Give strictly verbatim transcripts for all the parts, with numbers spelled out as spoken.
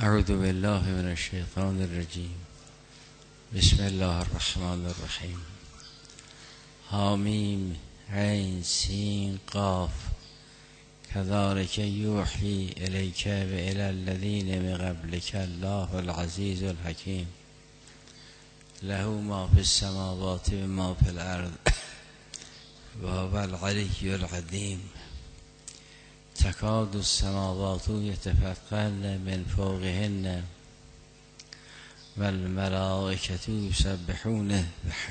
اعوذ بالله من الشیطان الرجیم. بسم الله الرحمن الرحیم. حامیم عین سین قاف کذالک یوحی الیک و الی الذین من قبلک الله العزیز الحکیم له ما فی السماوات و ما فی الارض و هو العلی العظیم. تکاد السماوات یتفطرن من فوقهن و الملائکة یسبحون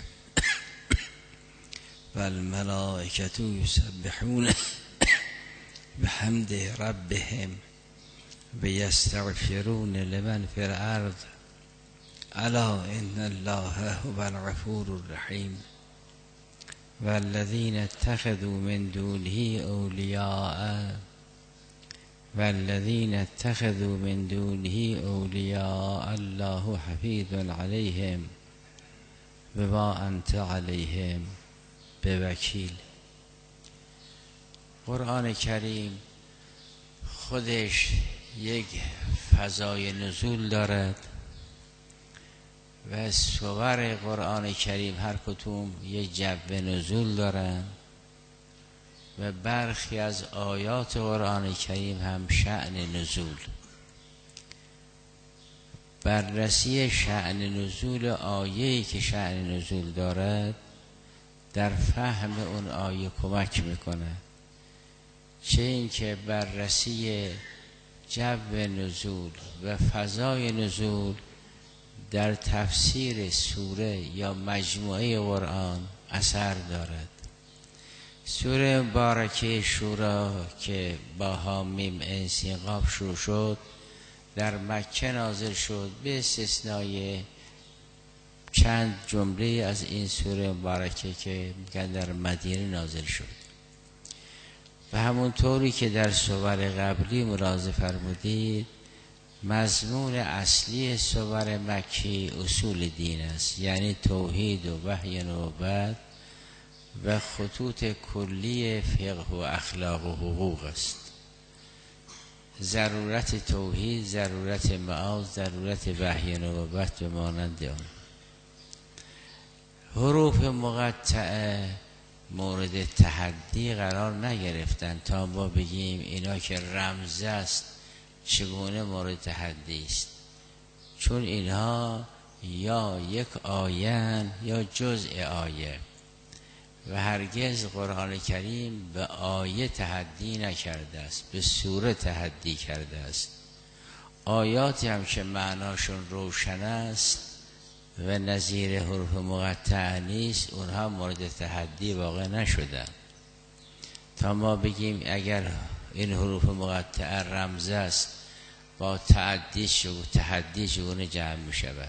و الملائکة یسبحون بحمد ربهم و یستغفرون لمن فی الارض الا ان الله هو الغفور الرحیم. والذین اتخذوا من دونه اولیاء والذین اتخذوا من دونه اولیاء الله حفیظ علیهم وما انت علیهم بوکیل. قرآن کریم خودش یک فضای نزول دارد و سور قرآن کریم هر کدوم یک جو نزول دارند و برخی از آیات قرآن کریم هم شأن نزول. بررسی شأن نزول آیه‌ای که شأن نزول دارد در فهم اون آیه کمک میکنه، چه اینکه بررسی جو نزول و فضای نزول در تفسیر سوره یا مجموعه قرآن اثر دارد. سوره مبارکه شورا که با حامیم عین سین قاف شروع شد در مکه نازل شد، به استثنای چند جمله از این سوره مبارکه که میگن در مدینه نازل شد. و همون طوری که در سور قبلی ملاحظه فرمودید، مضمون اصلی سور مکی اصول دین است، یعنی توحید و وحی نبوت و خطوط کلی فقه و اخلاق و حقوق است. ضرورت توحید، ضرورت معاد، ضرورت وحی نبوت و مانند آن. حروف مقطعه مورد تحدی قرار نگرفتن تا ما بگیم اینا که رمز است چگونه مورد تحدی است، چون اینها یا یک آیه یا جزء آیه و هرگز قرآن کریم به آیه تحدی نکرده است، به سوره تحدی کرده است. آیاتی هم که معناشون روشن است و نظیر حروف مقطعه نیست، اونها مورد تحدی واقع نشدن تا ما بگیم اگر این حروف مقطعه رمز است با تعدی و تحدی چگونه جمع می شود.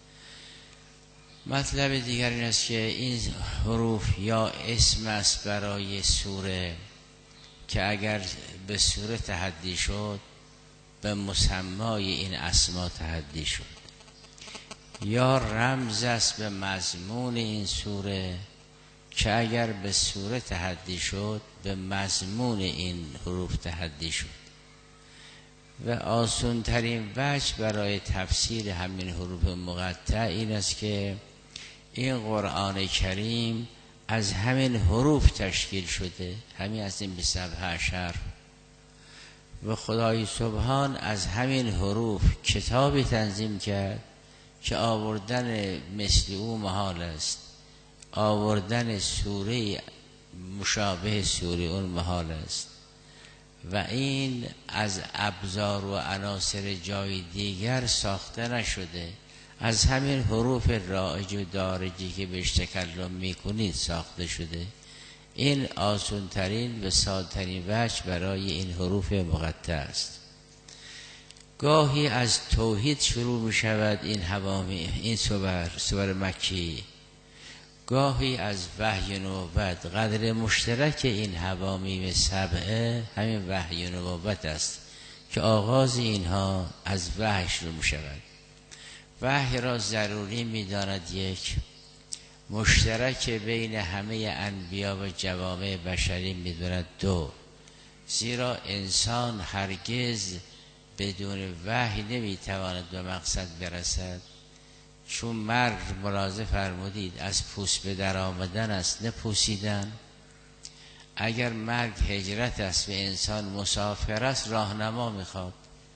مطلب دیگر این است که این حروف یا اسم است برای سوره که اگر به سوره تحدی شد به مسمای این اسما تحدی شد، یا رمز است به مضمون این سوره که اگر به سوره تحدی شد به مضمون این حروف تحدی شد. و آسان ترین وجه برای تفسیر همین حروف مقطع این است که این قرآن کریم از همین حروف تشکیل شده، همین از این بیست و هشت حرف، و خدای سبحان از همین حروف کتابی تنظیم کرد که آوردن مثل او محال است، آوردن سوره مشابه سوره اون محال است. و این از ابزار و عناصر جای دیگر ساخته نشده، از همین حروف رائج و دارجی که بهش تکلم میکنید ساخته شده. این آسان ترین و ساده ترین وجه برای این حروف مقطع است. گاهی از توحید شروع می شود این حوامی این سور سور مکی، گاهی از وحی نبوت. قدر مشترک این حوامیم سبعه همین وحی نبوت است که آغاز اینها از وحی شروع می شود. وحی را ضروری می داند یک، مشترک بین همه انبیا و جوامع بشری می داند دو، زیرا انسان هرگز بدون وحی نمیتواند به مقصد برسد. چون مرگ ملاحظه فرمودید از پوست به در آمدن است نه پوسیدن. اگر مرگ هجرت است و انسان مسافر است راهنما میخواد.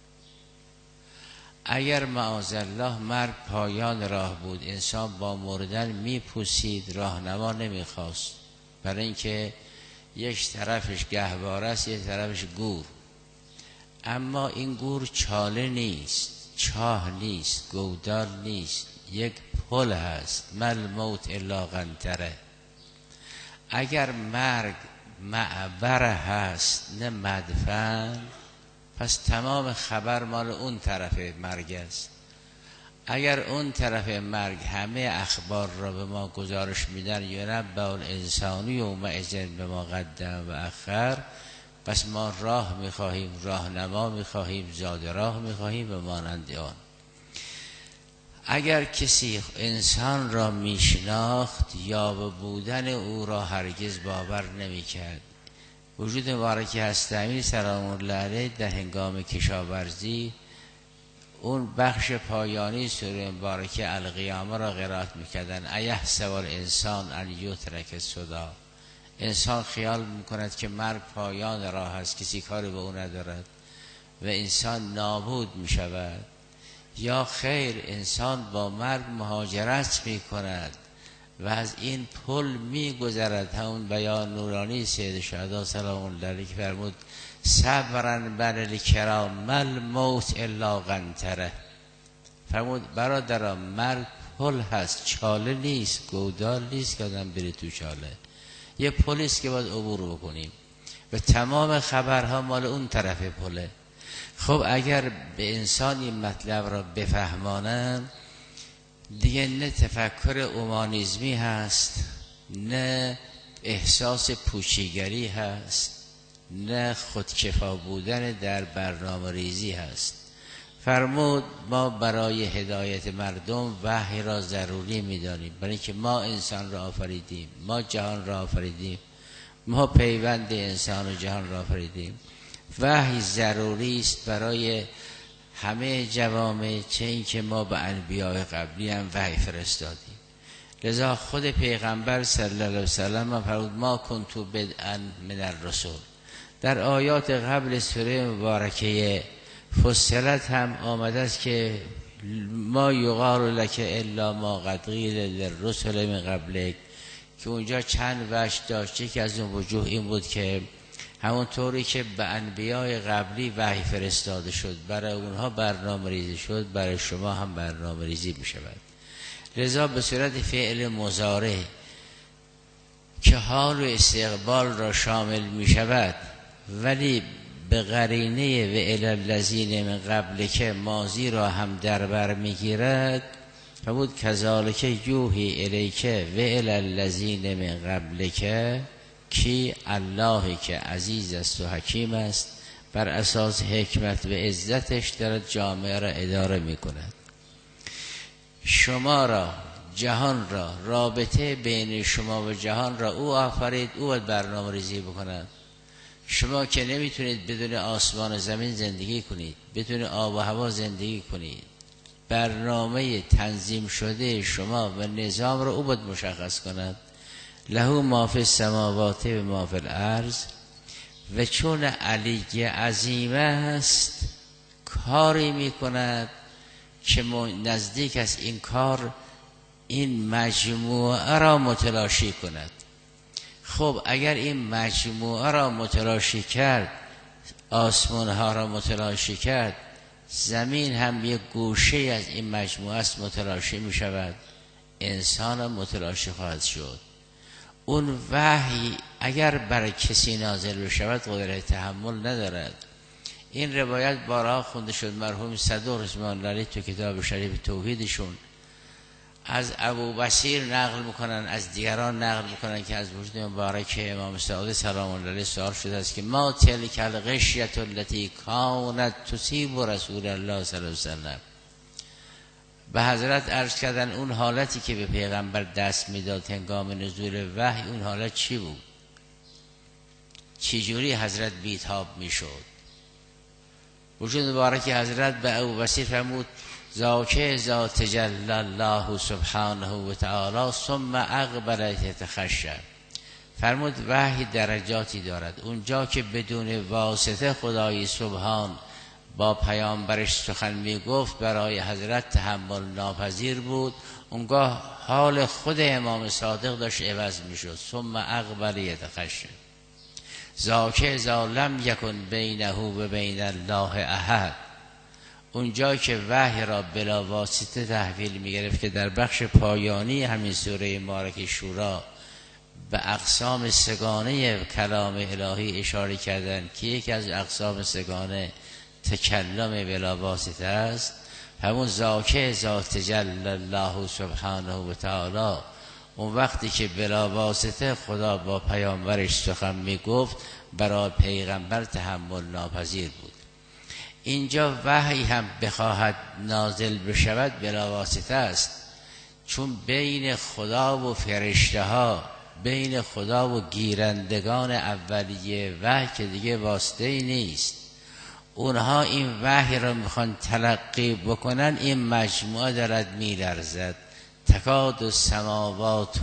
اگر معاذالله مرگ پایان راه بود انسان با مردن میپوسید راهنما نمیخواست، برای اینکه یک طرفش گهواره است یک طرفش گور. اما این گور چاله نیست، چاه نیست، گودال نیست، یک پل هست. مل موت الا قنطره. اگر مرگ معبر هست نه مدفن، پس تمام خبر مال اون طرف مرگ است. اگر اون طرف مرگ همه اخبار را به ما گزارش میدن ینبأ الانسان یومئذ بما قدم و اخر، پس ما راه میخواهیم، راهنما میخواهیم، زاد راه میخواهیم و مانند آن. اگر کسی انسان را میشناخت یا به بودن او را هرگز باور نمیکرد. وجود مبارک هست امیر سلام الله علیه در هنگام کشاورزی اون بخش پایانی سوره مبارکه القیامه را قرائت میکردن. ایحسب الانسان ان یترک سدی. انسان خیال میکند که مرگ پایان راه است، کسی کاری به او ندارد و انسان نابود میشود. یا خیر، انسان با مرگ مهاجرت میکند و از این پل میگذرد. همون بیان نورانی سید شهدا سلام الله علیه که فرمود صبرا بر الکرام مل موت الا قنطره. فرمود برادران مرگ پل هست، چاله نیست، گودال نیست که آدم بره تو چاله. یه پلیست که باید عبور بکنیم و تمام خبرها مال اون طرف پله. خب اگر به انسان این مطلب را بفهمانند دیگه نه تفکر اومانیزمی هست، نه احساس پوچیگری هست، نه خودکفا بودن در برنامه ریزی هست. فرمود ما برای هدایت مردم وحی را ضروری می‌دانیم، برای اینکه ما انسان را آفریدیم، ما جهان را آفریدیم، ما پیوند انسان و جهان را آفریدیم. وحی ضروری است برای همه جوامع، چه این که ما به انبیاء قبلی هم وحی فرستادیم. لذا خود پیغمبر صلی الله علیه و سلم فرمود ما کنتو بدءا من الرسول. در آیات قبل سوره مبارکه فصلت هم آمده است که ما یقال لک الا ما قد قیل للرسل من قبلک، که اونجا چند وجه داشته که از اون وجوه این بود که همونطوری که به انبیاء قبلی وحی فرستاده شد برای اونها برنامه ریزی شد، برای شما هم برنامه ریزی می شود. لذا به صورت فعل مضارع که حال و استقبال را شامل می شود ولی به قرینه و الی الذین من قبل که ماضی را هم در بر می گیرد. فرمود کذالک یوحی الیک و الی الذین من قبل که کی الله که عزیز است و حکیم است، بر اساس حکمت و عزتش دارد جامعه را اداره می کند. شما را، جهان را، رابطه بین شما و جهان را او آفرید، او باید برنامه ریزی بکند. شما که نمیتونید بدون آسمان و زمین زندگی کنید، بدون آب و هوا زندگی کنید. برنامه تنظیم شده شما و نظام را او باید مشخص کند. له ما فی السماوات و ما فی الارض. و چون علی عظیم است کاری میکند که نزدیک است این کار این مجموعه را متلاشی کند. خب اگر این مجموعه را متلاشی کرد، آسمان ها را متلاشی کرد، زمین هم یک گوشه از این مجموعه است، متلاشی می شود، انسان هم متلاشی خواهد شد. اون وحی اگر بر کسی نازل بشود قدرت تحمل ندارد. این روایت بارها خونده شد. مرحوم صدوق رضوان الله علیه تو کتاب شریف توحیدشون از ابو بصیر نقل میکنن، از دیگران نقل میکنن که از وجود مبارک امام صادق سلام الله علیه سوال شده است که ما تلک الغشیة التي کانت تصیب رسول الله صلی الله علیه وسلم. به حضرت عرض کردن اون حالتی که به پیغمبر دست میداد هنگام نزول وحی، اون حالت چی بود؟ چجوری حضرت بیتاب میشد؟ وجود مبارک حضرت به ابوبصیر فرمود ذاک ذات تجلی الله سبحانه و تعالی ثم اقبل یتخشع. فرمود وحی درجاتی دارد، اونجا که بدون واسطه خدای سبحان با پیامبرش سخن می گفت برای حضرت تحمل ناپذیر بود، اونگاه حال خود امام صادق داشت عوض می شد. ثم اقبل یتخشع ذاک اذا لم یکن بینه و بین الله احد. اونجا که وحی را بلا واسطه تحویل می گرفت که در بخش پایانی همین سوره مبارکه شورا به اقسام سگانه کلام الهی اشاره کردن که یکی از اقسام سگانه تکلم بلا واسطه است. همون ذاک ذات تجلی الله سبحانه و تعالی اون وقتی که بلا واسطه خدا با پیامبرش سخن می گفت برای پیغمبر تحمل ناپذیر بود. اینجا وحی هم بخواهد نازل بشود بلا واسطه است، چون بین خدا و فرشته ها، بین خدا و گیرندگان اولیه وحی که دیگه واسطه ای نیست، اونها این وحی را میخوان تلقی بکنن، این مجموعه دارد میلرزد. تکاد السماوات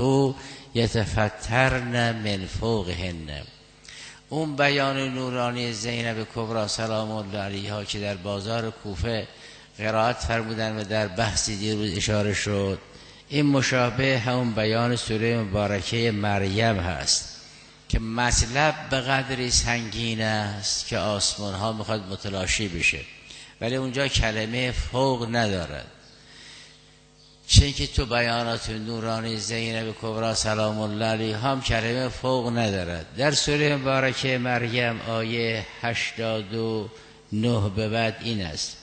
یتفطرن من فوقهن. اون بیان نورانی زینب کبری سلام الله علیها که در بازار کوفه قرائت فرمودن و در بحثی دیروز اشاره شد، این مشابه همون بیان سوره مبارکه مریم هست که مطلب به قدری سنگین است که آسمان ها میخواد متلاشی بشه، ولی اونجا کلمه فوق ندارد. چون که تو بیانات نورانی زینب کبری سلام الله علیها هم کلمه فوق ندارد. در سوره مبارکه مریم آیه هشتاد و نه به بعد این است: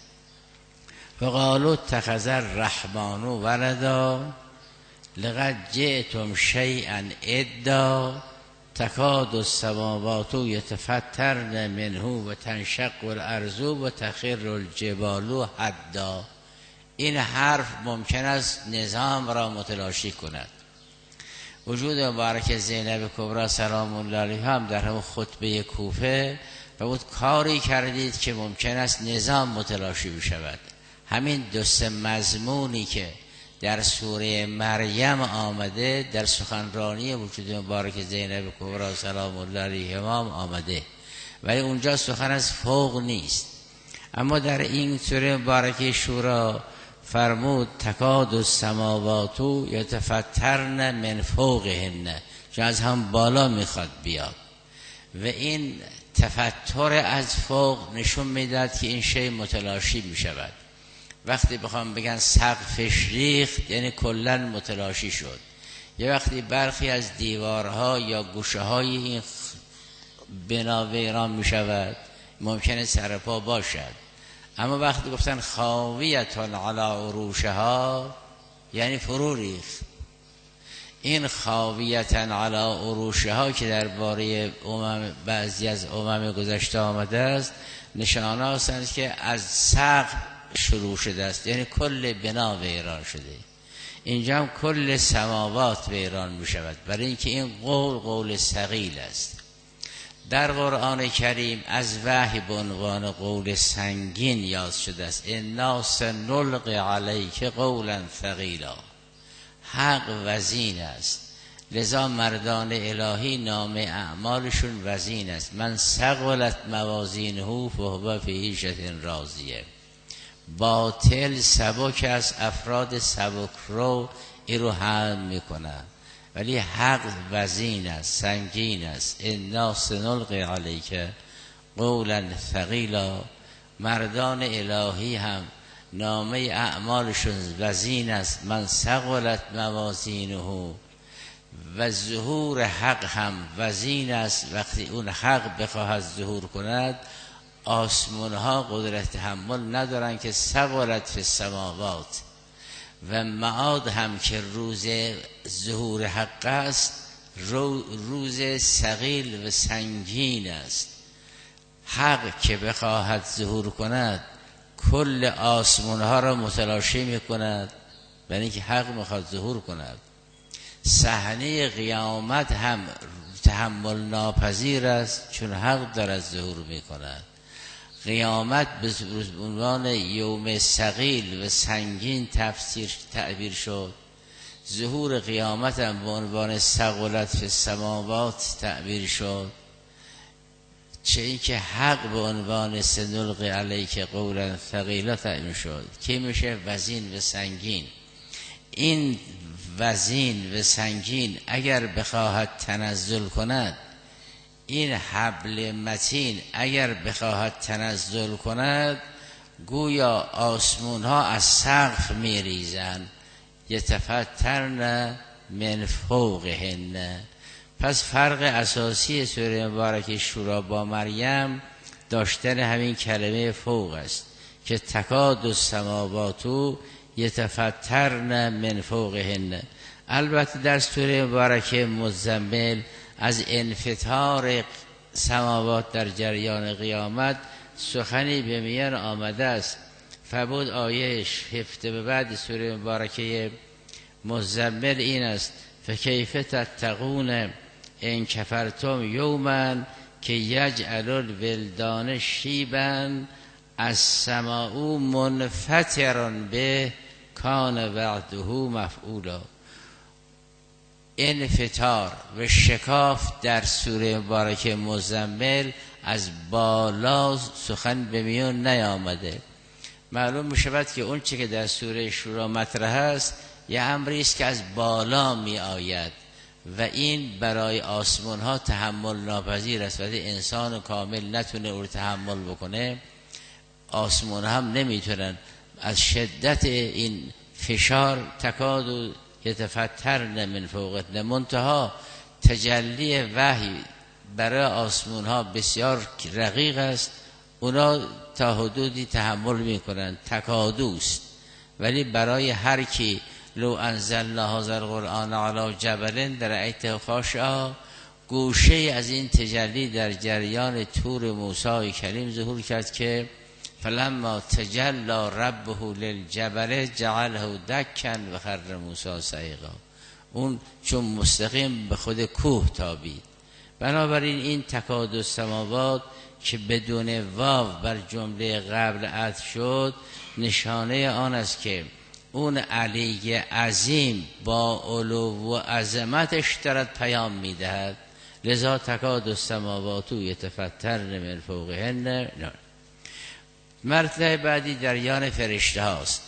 فقالوا اتخذ الرحمن ولدا لقد جئتم شیئا ادا تکاد السماوات یتفطرن منه و تنشق الارض و تخر الجبال حدا. این حرف ممکن است نظام را متلاشی کند. وجود مبارک زینب کبری سلام الله علیها هم در همون خطبه کوفه و بود کاری کردید که ممکن است نظام متلاشی بشود. همین دو سه مضمونی که در سوره مریم آمده در سخنرانی وجود مبارک زینب کبری سلام الله علیها آمده، ولی اونجا سخن از فوق نیست. اما در این سوره مبارکه شورا فرمود تکاد السماوات یتفطرن من فوقهن، چون از هم بالا میخواد بیاد و این تفطر از فوق نشون میداد که این شی متلاشی میشود. وقتی بخوام بگن سقفش ریخت یعنی کلا متلاشی شد. یه وقتی برخی از دیوارها یا گوشه های این بنا ویران میشود، ممکنه سرپا باشد. اما وقتی گفتن خاویتان علی عروشها یعنی فرو ریخت. این خاویتان علی عروشها که درباره امم بعضی از امم گذشته آمده است، نشانه است که از سقف شروع شده است، یعنی کل بنا ویران شده. اینجا هم کل سماوات ویران می شود، برای اینکه این قول قول ثقیل است. در قرآن کریم از وحی به عنوان قول سنگین یاد شده است. انا سنلقی علیک قولا ثقیلا. حق وزین است، لذا مردان الهی نام اعمالشون وزین است. من ثقلت موازینه فهو فی عیشة راضیه. باطل سبک است، افراد سبک رو این رو حمل میکنن، ولی حق وزین است، سنگین است. انا سنلقی علیک قولا ثقیلا. مردان الهی هم نامه اعمالشون وزین است. من ثقلت موازینه. و ظهور حق هم وزین است. وقتی اون حق بخواهد ظهور کند، آسمان ها قدرت تحمل ندارن که ثقلت فی السماوات. و معاد هم که روز ظهور حق است، روز ثقیل و سنگین است. حق که بخواهد ظهور کند کل آسمان ها را متلاشی میکند، یعنی که حق میخواد ظهور کند. صحنه قیامت هم تحمل ناپذیر است، چون حق دارد ظهور میکند. قیامت به عنوان یوم ثقیل و سنگین تفسیر تعبیر شد، ظهور قیامت هم به عنوان ثقلت فی السماوات تعبیر شد، چه اینکه حق به عنوان سنلقی علیک قولا ثقیلا تعبیر شد که میشه وزین و سنگین. این وزین و سنگین اگر بخواهد تنزل کند، این حبل متین اگر بخواهد تنزل کند، گویا آسمون ها از سقف میریزند، یتفطرن من فوقهن. پس فرق اساسی سوره مبارکه شورا با مریم داشتن همین کلمه فوق است که تکاد السماوات یتفطرن من فوقهن. البته در سوره مبارکه مزمل از انفطار سماوات در جریان قیامت سخنی به میان آمده است. فبود آیه هفته به بعد سوره مبارکه مزمل این است: فکیف تتقون ان کفرتم یوما که یجعل الولدان شیبا السماء منفطر به کان وعده مفعولا. انفطار و شکاف در سوره مبارکه مزمل از بالا سخن به میان نیامده. معلوم می شود که اون چی که در سوره شورا مطرح است یه امری است که از بالا می آید و این برای آسمان ها تحمل ناپذیر است. وقتی انسان کامل نتونه او رو تحمل بکنه، آسمان هم نمیتونن. از شدت این فشار تکاد و یتفطرن من فوقهن. منتها تجلی وحی برای آسمان ها بسیار رقیق است، اونا تا حدودی تحمل میکنن، تکادوست. ولی برای هر کی لو انزلنا هذا القرآن علی جبل لرأیته خاشعا، گوشه از این تجلی در جریان طور موسی کلیم ظهور کرد که فلما تجلی ربه للجبل جعله دکا و خر موسی صعقا. اون چون مستقیم به خود کوه تابید. بنابراین این تکاد السماوات که بدون واو بر جمله قبل عطف شد نشانه آن است که اون علی عظیم با علو و عظمتش دارد پیام میدهد. لذا تکاد السماوات یتفطرن من فوقهن. مرتبه بعدی جریان فرشته هاست.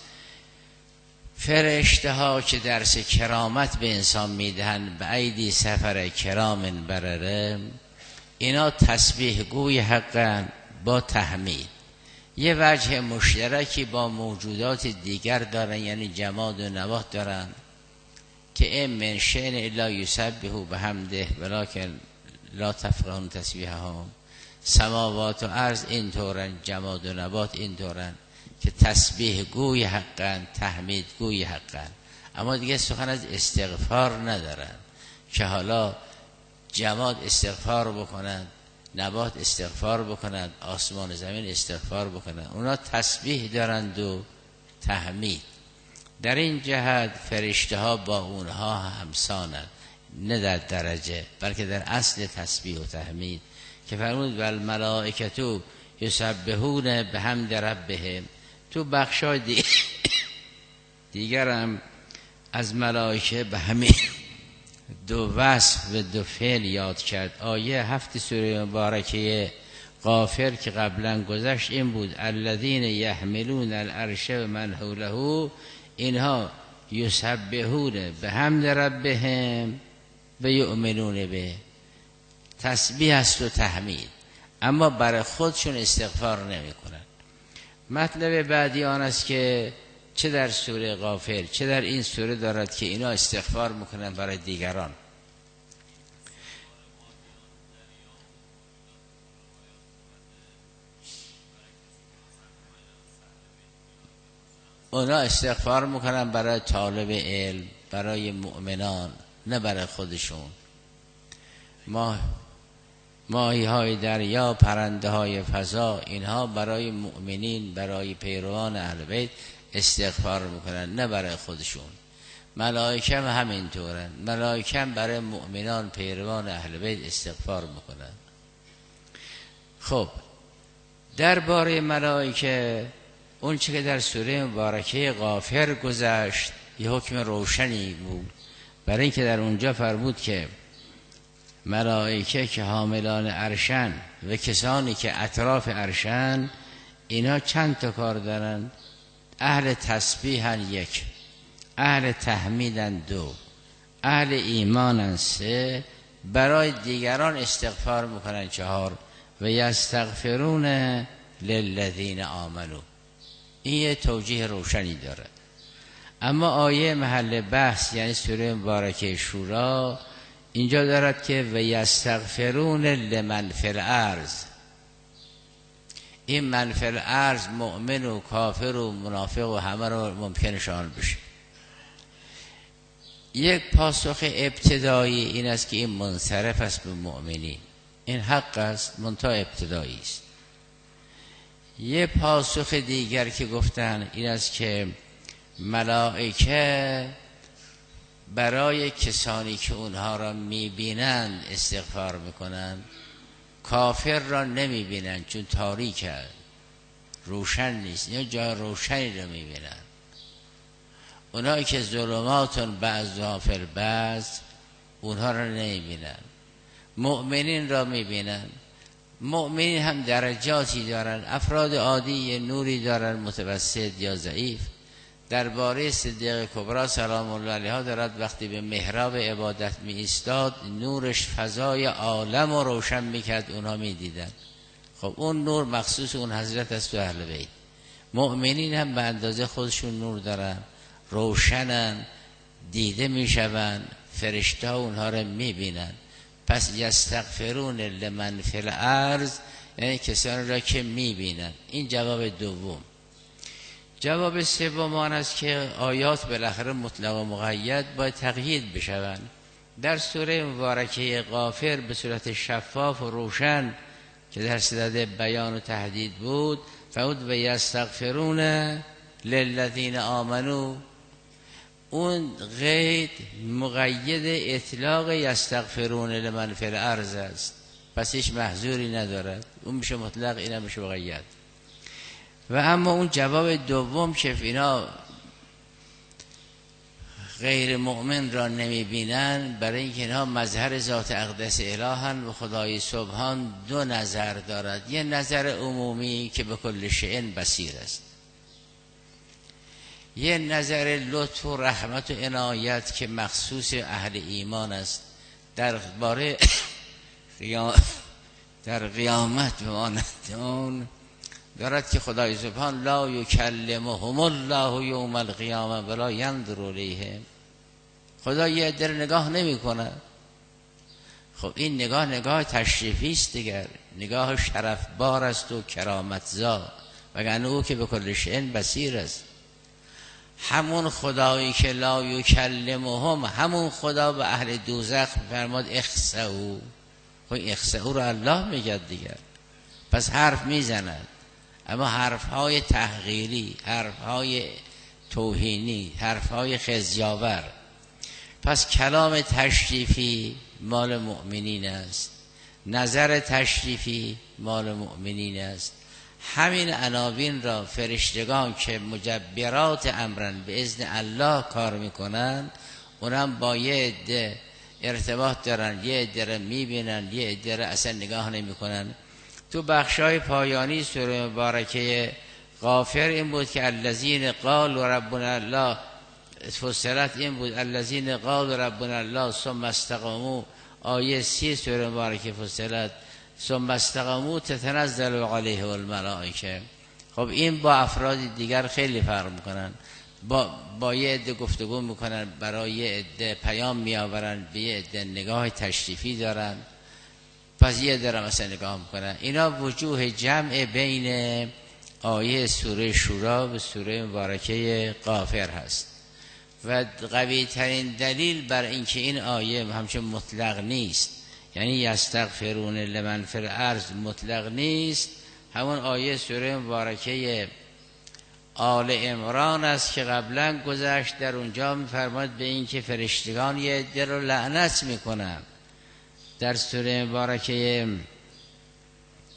فرشته ها که درس کرامت به انسان میدهند، به ایدی سفر کرام برره، اینا تسبیح گوی حقن با تحمید. یه وجه مشترکی با موجودات دیگر دارن، یعنی جماد و نبات دارن که این من شأن الا یسبحوا بحمده ولکن لا تفقهون تسبیحهم. سماوات و ارض این طورن، جماد و نبات این طورن که تسبیح گوی حقن، تحمید گوی حقن. اما دیگه سخن از استغفار ندارن که حالا جماد استغفار بکنن، نبات استغفار بکنن، آسمان و زمین استغفار بکنن. اونا تسبیح دارند و تحمید. در این جهت فرشته ها با اونها همسانند، نه در درجه بلکه در اصل تسبیح و تحمید که فرمود والملائکه یسبحون بحمد ربهم. تو بخشای دیگر, دیگر هم از ملائکه به همین دو وصف و دو فعل یاد کرد. آیه هفت سوره مبارکه غافر که قبلا گذشت این بود: الذین یحملون العرش و من حوله، اینها یسبحون بحمد ربهم و یؤمنون به. تسبیح است و تحمید، اما برای خودشون استغفار نمی کنن. مطلب بعدی آن است که چه در سوره غافر چه در این سوره دارد که اینا استغفار میکنن برای دیگران. اونا استغفار میکنن برای طالب علم، برای مؤمنان، نه برای خودشون. ما ماهی های دریا، پرنده های فضا، اینها برای مؤمنین، برای پیروان اهل بیت استغفار میکنن، نه برای خودشون. ملائکه هم همینطورن، ملائکه هم برای مؤمنان پیروان اهل بیت استغفار میکنن. خب درباره ملائکه اون چه که در سوره مبارکه غافر گذشت یه حکم روشنی بود، برای اینکه در اونجا فرمود که ملائکه که حاملان عرشن و کسانی که اطراف عرشن اینا چند تا کار دارن؟ اهل تسبیحن یک، اهل تحمیدن دو، اهل ایمانن سه، برای دیگران استغفار میکنن چهار، و یستغفرون للذین آمنو. این یه توجیه روشنی داره. اما آیه محل بحث یعنی سوره مبارکه شورا اینجا دارد که و یستغفرون لمن فی الارض. این من فی الارض مؤمن و کافر و منافق و همه رو ممکنه شامل بشه. یک پاسخ ابتدایی این است که این منصرف است به مؤمنین، این حق است، منتها ابتدایی است. یه پاسخ دیگر که گفتن این است که ملائکه برای کسانی که اونها را میبینند استغفار میکنند، کافر را نمیبینند چون تاریک است، روشن نیست، یا جای روشنی را میبینند. اونایی که ظلماتون بعضها فی البعض اونها را نمیبینند، مؤمنین را میبینند. مؤمنین هم درجاتی دارن، افراد عادی یه نوری دارن، متوسط یا ضعیف. درباره صدیقه کبرا سلام الله علیها دارد وقتی به محراب عبادت می ایستاد نورش فضای عالم رو روشن میکرد، اونها میدیدن. خب اون نور مخصوص اون حضرت است تو اهل بیت. مؤمنین هم به اندازه خودشون نور دارن، روشنن، دیده میشون، فرشته اونها رو میبینن. پس یستغفرون لمن فی الارض یعنی کسانی را که میبینن. این جواب دوم. جواب سوم آن است که آیات بالاخره مطلق و مقید باید تقیید بشوند. در سوره مبارکه غافر به صورت شفاف و روشن که در صدد بیان و تهدید بود فرمود و یستغفرون للذین آمنو. اون قید مقید اطلاق یستغفرون لمن فی الارض است، پس هیچ محذوری ندارد، اون میشه مطلق، این هم میشه مقید. و اما اون جواب دوم که اینا غیر مؤمن را نمیبینن، برای اینکه اینها مظهر ذات اقدس الهن و خدای سبحان دو نظر دارد. یه نظر عمومی که به کل شیء بصیر است، یه نظر لطف و رحمت و عنایت که مخصوص اهل ایمان است. در باره قیام در قیامت و آن دارد که خدای سبحان لا یکلمهم الله یوم القیامه ولا ینظر الیهم. خدا یه در نگاه نمی کنه. خب این نگاه نگاه تشریفی است دیگر، نگاه شرف بار است و کرامت زا، وگرنه او که به کل شیء بصیر است. همون خدایی که لا یکلمهم، همون خدا به اهل دوزخ فرماد اخسئوا. خب اخسئوا رو الله میگه دیگر، پس حرف میزند، اما حرفهای تحقیری، حرفهای توهینی، حرفهای خزی‌آور. پس کلام تشریفی مال مؤمنین است، نظر تشریفی مال مؤمنین است. همین عناوین را فرشتگان که مجبرات امرن به اذن الله کار میکنن، اونم با یه عده ارتباط دارن، یه عده را میبینن، یه عده را اصلا نگاه نمیکنن. تو بخشای پایانی سوره مبارکه غافر این بود که الذین قالوا ربنا الله، فصلت این بود الذین قالوا ربنا الله ثم استقاموا. آیه سی سوره مبارکه فصلت ثم استقاموا تتنزل علیهم الملائکه. خب این با افراد دیگر خیلی فرق میکنن، با با یه عده گفتگو میکنن، برای یه عده پیام میآورن، به یه عده نگاه تشریفی دارن، پس یه عده را مثلا نگاه میکنن. اینا وجوه جمع بین آیه سوره شورا و سوره مبارکه غافر هست. و قوی ترین دلیل بر اینکه این آیه همچون مطلق نیست، یعنی یستغفرون لمن فی الارض مطلق نیست، همون آیه سوره مبارکه آل عمران است که قبلا گذشت. در اونجا میفرماد به این که فرشتگان یه عده رو لعنت میکنن. در سوره مبارکه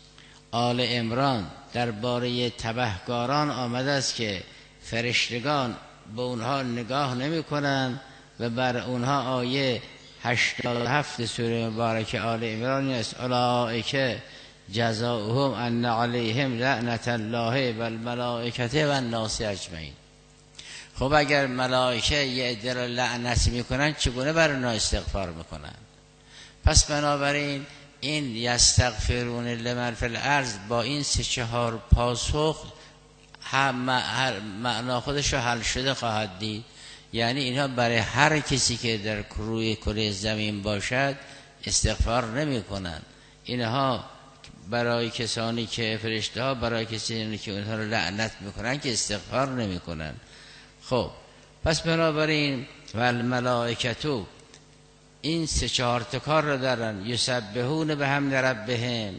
آل عمران درباره تبهکاران آمده است که فرشتگان به اونها نگاه نمی کنند و بر اونها آیه هشتاد و هفت سوره مبارکه آل عمران است اولئک جزاؤهم ان علیهم لعنت الله و الملائکه و الناس اجمعین. خب اگر ملائکه یه عده را لعنت میکنن چگونه بر اونها استغفار میکنن؟ پس بنابراین این یستغفرون لمن فی الارض با این سه چهار پاسخ هر معنا خودش رو حل شده خواهد دید. یعنی اینها برای هر کسی که در روی کره زمین باشد استغفار نمی کنن. اینها برای کسانی که فرشته ها برای کسانی که اونها رو لعنت میکنن که استغفار نمی کنن. خب پس بنابراین و الملائکتو این سه چهار تا کار رو دارن. یسبحون به حمد ربهم،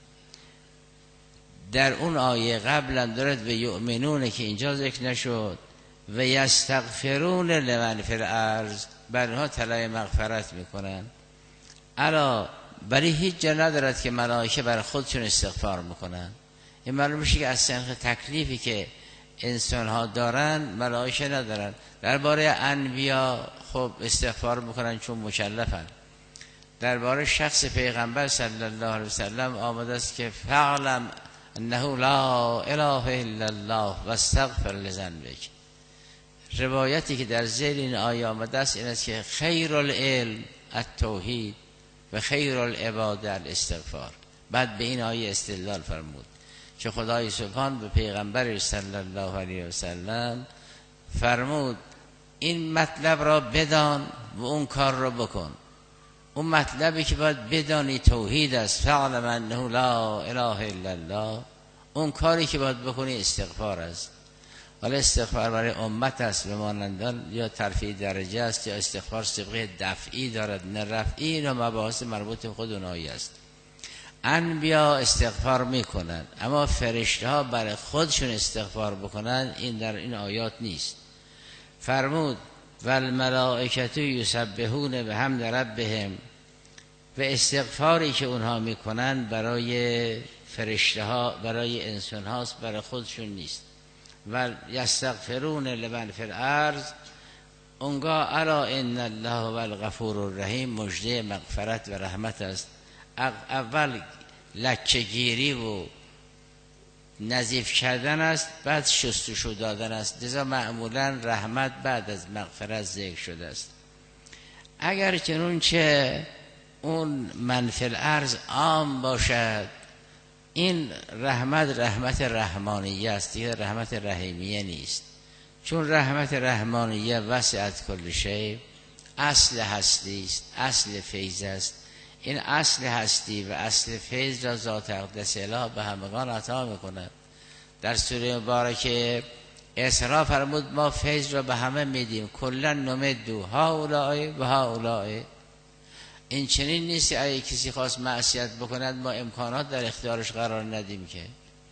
در اون آیه قبلا دارد به یؤمنون که اینجا ذکر نشد و یستغفرون لمن فی الارض، برها طلب مغفرت میکنن. الا برای هیچ جا ندارد که ملائکه برای خودشون استغفار میکنن. این معلوم میشه که از سنخ تکلیفی که انسان ها دارن ملائکه ندارن. درباره انبیا خب استغفار میکنن چون مکلفن. درباره شخص پیغمبر صلی الله علیه وسلم آمده است که فعلم انه لا اله الا الله واستغفر لذنبک. روایتی که در ذیل این آیه آمده است این است که خیر العلم التوحید و خیر العباده الاستغفار. بعد به این آیه استدلال فرمود که خدای سبحان به پیغمبر صلی الله علیه وسلم فرمود این مطلب را بدان و اون کار را بکن. اون مطلبی که باید بدانی توحید است، فعلم انه لا اله الا الله. اون کاری که باید بکنی استغفار است. حالا استغفار برای امت است به مانندان یا ترفیع درجه است یا استغفار صبغه دفعی دارد نه رفعی. اینا مباحث مربوط به خود اونایی است. انبیا استغفار میکنن اما فرشته ها برای خودشون استغفار بکنن این در این آیات نیست. فرمود و الملائکه یسبحون به حمد ربهم، و استغفاری که اونها میکنن برای فرشته ها برای انسان هاست، برای خودشون نیست. و یستغفرون لمن فی الارض، اونگاه الا ان الله هو الغفور الرحیم، مژده مغفرت و رحمت است. اول لکه گیری و نظیف کردن است، بعد شستشو دادن است. لذا معمولا رحمت بعد از مغفرت ذکر شده است. اگر چنانچه اون من فی الارض عام باشد، این رحمت رحمت رحمانیه است دیگه، رحمت رحیمیه نیست. چون رحمت رحمانیه وسعت کل شی، اصل هستی است، اصل فیض است. این اصل هستی و اصل فیض را ذات اقدس اله به همگان عطا میکند. در سوره مبارکه اسراء فرمود ما فیض را به همه میدیم، کلا نمدو هؤلاء و هؤلاء. این چنین نیست اگه کسی خواست معصیت بکند ما امکانات در اختیارش قرار ندیم که.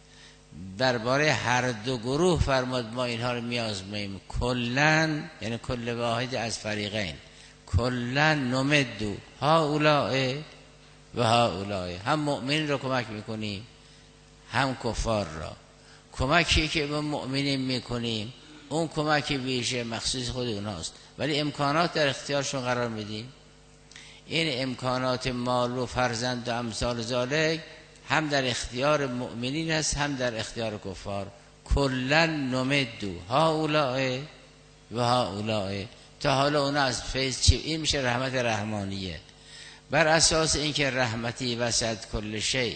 درباره هر دو گروه فرمود ما اینها رو میازماییم کلا، یعنی کل واحد از فریقین، کلا نمدو هؤلاء و هؤلاء. هم مؤمن رو کمک میکنیم هم کفار را. کمکی که به مؤمنین میکنیم اون کمک ویژه مخصوص خود اونهاست، ولی امکانات در اختیارشون قرار میدیم. این امکانات مال و فرزند و امثال ذالک هم در اختیار مؤمنین است هم در اختیار کفار. کلا نمدو هؤلاء و هؤلاء. تا حالا اونا از فیض چی؟ این میشه رحمت رحمانیه. بر اساس اینکه رحمتی وسعت کل شی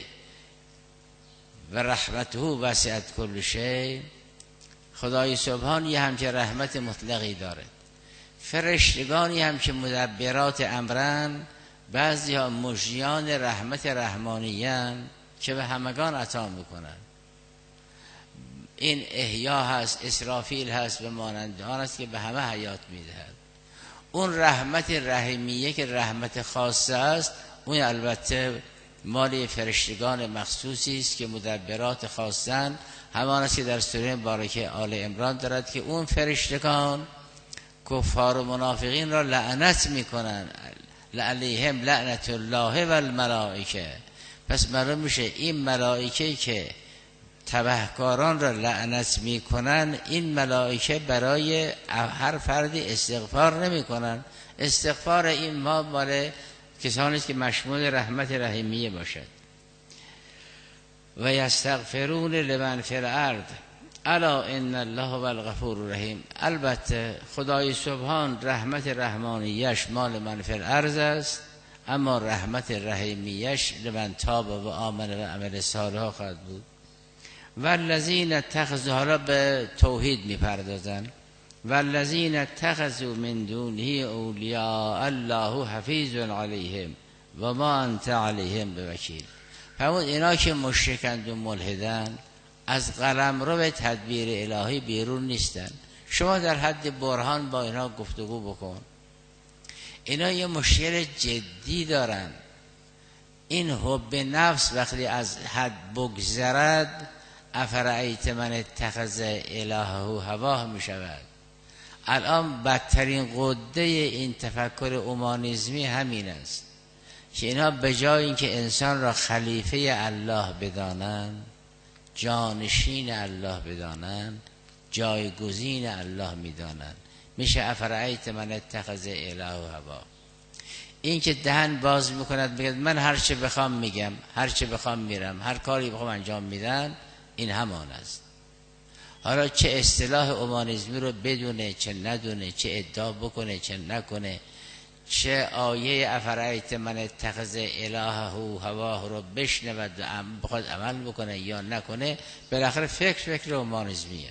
و رحمته وسعت کل شی، خدای سبحان یه هم که رحمت مطلقی داره. فرشتگانی هم که مدبرات امرن، بعضی ها مجریان رحمت رحمانیان که به همگان عطا میکنن. این احیا هست، اسرافیل هست و مانند آن است که به همه حیات میدهد. اون رحمت رحیمیه که رحمت خاصه است، اون البته مال فرشتگان مخصوصی است که مدبرات خاصن. همان است که در سوره مبارکه آل عمران دارد که اون فرشتگان کفار و منافقین را لعنت میکنن، علیهم لعنت الله و الملائکه. پس معلوم میشه این ملائکه که تبهکاران را لعنت میکنن، این ملائکه برای هر فردی استغفار نمیکنن. استغفار این ما مال کسانی است که مشمول رحمت رحیمیه باشد. و یستغفرون لمن فی الارض الا ان الله هو الغفور الرحیم. البته خدای سبحان رحمت رحمانیش مال من فی الارض است، اما رحمت رحیمیش لمن تاب و آمن و عمل صالح خواهد بود. والذین اتخذوا، حالا به توحید میپردازن، والذین اتخذوا من دونه اولیاء الله حفیظ علیهم و ما انت علیهم بوکیل. همون اینا که مشرکند و ملحدن از قلمرو به تدبیر الهی بیرون نیستن. شما در حد برهان با اینا گفتگو بکن. اینا یه مشکل جدی دارن. این حب نفس وقتی از حد بگذرد، افرأیت من اتخذ الهه هواه می شود. الان بدترین قده این تفکر اومانیزمی همین است که اینا به جای اینکه انسان را خلیفه الله بدانند، جانشین الله بدانند، جایگزین الله میدانند. میشه افرأیت من اتخذ الهه هواه. این که دهن باز میکند میگه من هر چه بخوام میگم، هر چه بخوام میرم، هر کاری بخوام انجام میدن، این همان است. حالا چه اصطلاح اومانیزمی رو بدونه چه ندونه، چه ادعا بکنه چه نکنه، چه آیه افرأیت من اتخذ الهه هواه رو بشنود و بخواد عمل بکنه یا نکنه، بالاخره فکر فکر اومانیزمیه.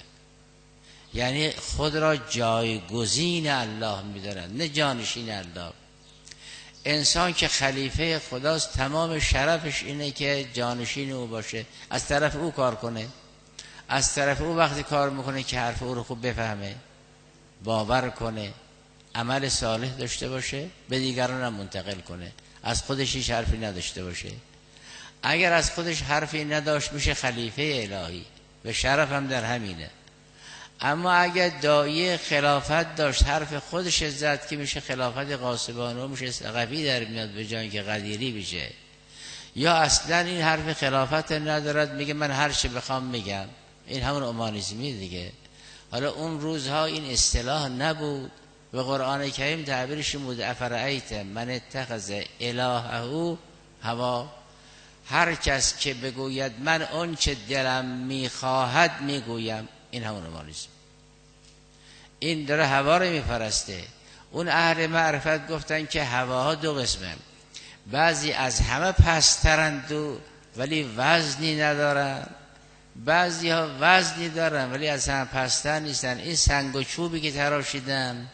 یعنی خود را جایگزین الله میدارن، نه جانشین الله. انسان که خلیفه خداست، تمام شرفش اینه که جانشین او باشه، از طرف او کار کنه، از طرف او وقتی کار میکنه که حرف او رو خوب بفهمه، باور کنه، عمل صالح داشته باشه، به دیگران هم منتقل کنه، از خودش هیچ حرفی نداشته باشه. اگر از خودش حرفی نداشت میشه خلیفه الهی و شرف هم در همینه. اما اگر داعیه خلافت داشت، حرف خودش زد که میشه خلافت غاصبانه، میشه سقفی در میاد به جای که قدیری بشه. یا اصلا این حرف خلافت ندارد، میگه من هر چه بخوام میگم. این همون اومانیسمی دیگه. حالا اون روزها این اصطلاح نبود و قرآن کریم تعبیرش بود افرأیت من اتخذ الهه هوا. هر کس که بگوید من اون چه دلم میخواهد میگویم، این همون اومانیسم. این داره هوا رو میپرسته. اون اهل معرفت گفتن که هواها دو قسمه، بعضی از همه پسترند و ولی وزنی ندارن، بعضی ها وزنی دارن ولی از همه پستر نیستن. این سنگ و چوبی که تراشیدن،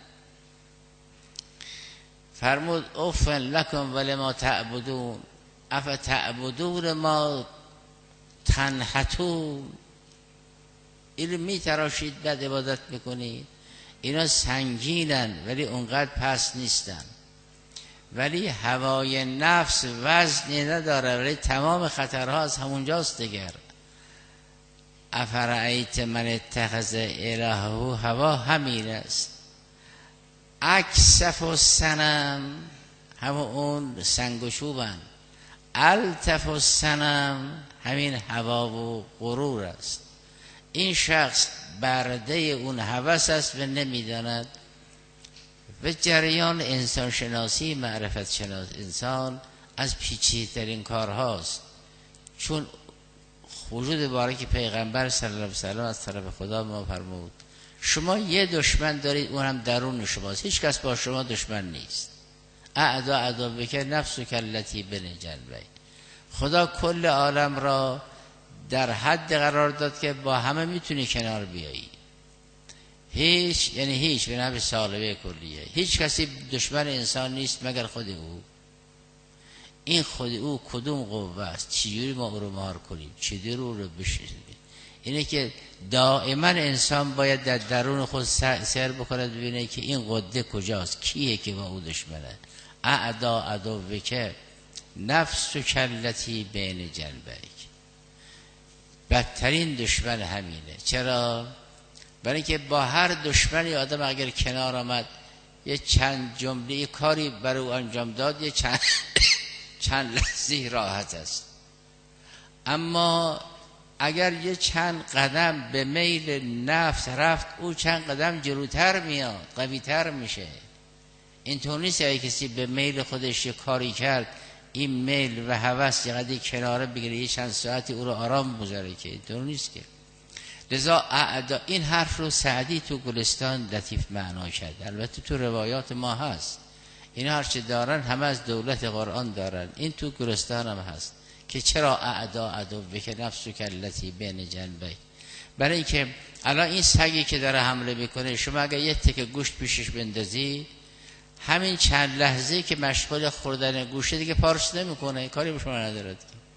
فرمود اوفن لکم ولی ما تعبدون اف تعبدون ما تنحتون. این می تراشید بعد عبادت میکنید. اینا سنگینن ولی اونقدر پست نیستن. ولی هوای نفس وزنی نداره ولی تمام خطرها از همونجاست دیگر. افرأیت من اتخذ الهه هوا همین است. اکسف و سنم همون اون سنگ و چوبن، التف و سنم همین هوا و غرور است. این شخص برده اون هوس است و نمیداند. و جریان انسان شناسی، معرفت شناس انسان از پیچیده‌ترین کارهاست. چون وجود بارک پیغمبر صلی الله علیه و سلم از طرف خدا ما فرمود شما یه دشمن دارید، اون هم درون شماست. هیچ کس با شما دشمن نیست. اعدا اعدا بکر نفس و کلتی بن جلبه. خدا کل عالم را در حد قرار داد که با همه میتونی کنار بیایی. هیچ، یعنی هیچ، به نحو سالبه کلیه، هیچ کسی دشمن انسان نیست مگر خود او. این خود او کدوم قوه است؟ چجوری ما او رو مهار کنیم؟ چجوری او رو بشنیم؟ اینه که دائما انسان باید در درون خود سر بکنه ببینه که این قده کجاست، کیه که با او دشمنه. اعدا عدو که نفس و کلتی بین جلبک. بدترین دشمن همینه. چرا؟ برای اینکه با هر دشمنی آدم اگر کنار آمد یه چند جمله کاری برای او انجام داد، یه چند چند لحظه راحت است. اما اگر یه چند قدم به میل نفس رفت، او چند قدم جلوتر میاد، قویتر میشه. اینطور نیست اگه کسی به میل خودش یه کاری کرد، این میل و هوس یه قدری کناره بگیره یه چند ساعتی او رو آرام بذاره، که اینطور نیست که. لذا اعدا این حرف رو سعدی تو گلستان لطیف معنا کرد. البته تو روایات ما هست، این هر چه دارن همه از دولت قرآن دارن، این تو گلستان هم هست که چرا اعدا عدو که نفس و کلتی بین جنبه. برای اینکه الان این سگی که داره حمله میکنه، شما اگه یه تکه گوشت پیشش بندازی، همین چند لحظه که مشغول خوردن گوشه دیگه پارس نمیکنه، کاری به شما نداره.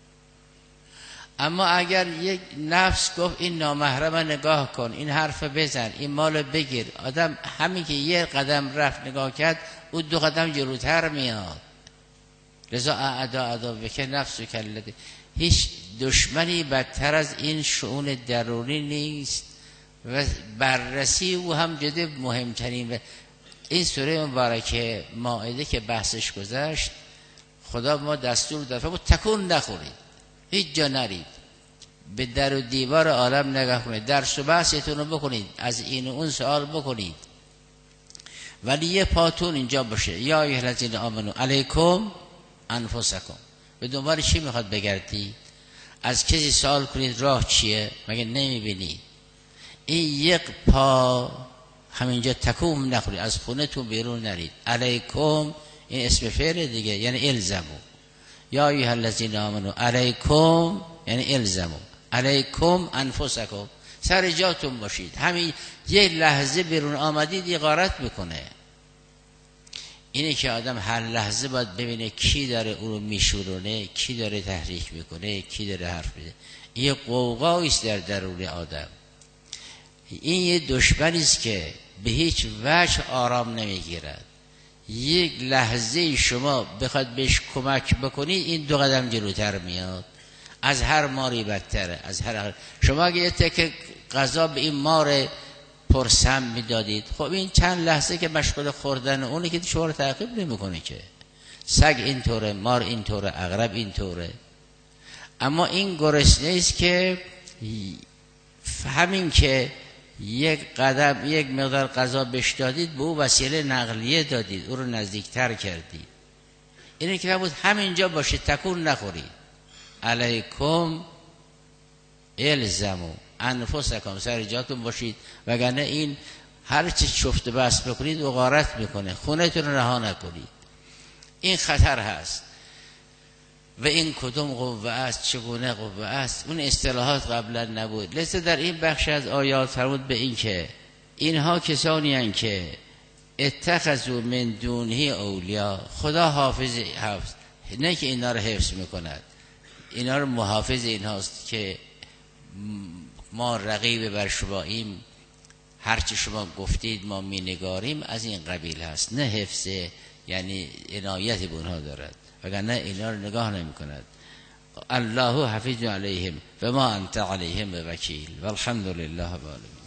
اما اگر یک نفس گفت این نامحرم نگاه کن، این حرف بزن، این مال بگیر، آدم همین که یه قدم رفت نگاه کرد، او دو قدم جلوتر میاد. لذا اعدا عدو که نفس و کلته، هیچ دشمنی بدتر از این شؤون درونی نیست و بررسی او هم جده مهمترین. و این سوره مبارکه مائده که بحثش گذشت، خدا ما دستور داد فرمود تکون نخورید، هیچ جا نرید، به در و دیوار عالم نگاه کنید، درس و بحثتون رو بکنید، از این و اون سوال بکنید، ولی یه پاتون اینجا باشه. یا ایها الذین آمنو علیکم انفسکم. به دنبال چی میخواد بگردی؟ از کسی سوال کنید راه چیه؟ مگه نمیبینید؟ این یک پا همینجا تکون نخورید، از خونه تو بیرون نرید. علیکم این اسم فعل دیگه، یعنی الزمو. یا ایها الذین آمنو علیکم یعنی الزمو، علیکم انفسکم، سر جاتون باشید. همین یه لحظه بیرون آمدید یه غارت میکنه. اینه که آدم هر لحظه باید ببینه کی داره او رو میشورونه، کی داره تحریک میکنه، کی داره حرف میزنه. یه قوقایی است در درون آدم. این یه دشمنی است که به هیچ وجه آرام نمیگیرد. یک لحظه شما بخواد بهش کمک بکنید، این دو قدم جلوتر میاد، از هر ماری بدتره. از هر شما اگه یه تکه غذا به این مار پرسم میدادید، خب این چند لحظه که مشغول خوردن اونه که شما رو تعقیب نمیکنه که. سگ اینطوره، مار اینطوره، عقرب اینطوره. اما این گرسنه است که همین که یک قدم یک مقدار غذا بهش دادید، به او وسیله نقلیه دادید، او رو نزدیکتر کردید. اینه که بود همینجا باشید، تکون نخورید. علیکم الزمو انفسکم، سر جاتون باشید، وگرنه این هر چی شفت بس بکنید و غارت میکنه، خونه‌تون رو رها نکنید. این خطر هست. و این کدوم قوه است، چگونه قوه است، اون اصطلاحات قبلا نبود. لذا در این بخش از آیات فرمود به این که اینها کسانی هستند که اتخذوا من دونه اولیا، خدا حافظ حفظ، نه که اینا رو حفظ میکند، اینا رو محافظ اینهاست که ما رقیب بر شماییم، هرچی شما گفتید ما مینگاریم، از این قبیل هست. نه حفظه، یعنی عنایت به اونها دارد، وگرنه اینا رو نگاه نمی کند. الله حفیظ علیهم و ما انت علیهم بوکیل والحمد لله رب العالمین.